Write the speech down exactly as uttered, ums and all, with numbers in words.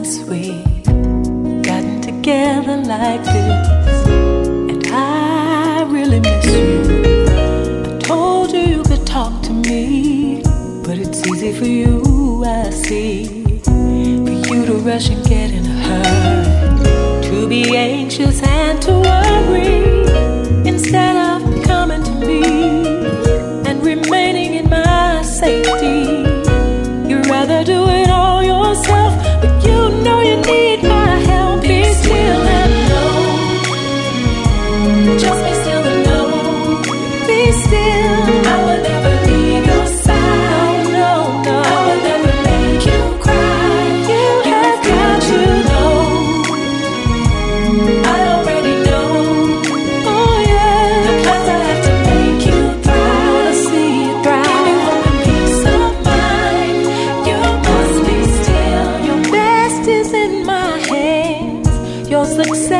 since we gotten together like this, and I really miss you. I told you you could talk to me, but it's easy for you, I see, for you to rush and get in a hurry, to be anxious and to worry, instead of coming to me and remaining in my safety. You'd rather do it all yourself, but you know you need my help. Be still and know, just be still and know. Be still, I will never leave your side. No, no, I will never make you cry. You, you have got to know, I already know. Oh yeah, the plans I have to make you thrive. I wanna see you thrive. Give you hope and peace of mind. You must be still. Your best is in my hands. Your success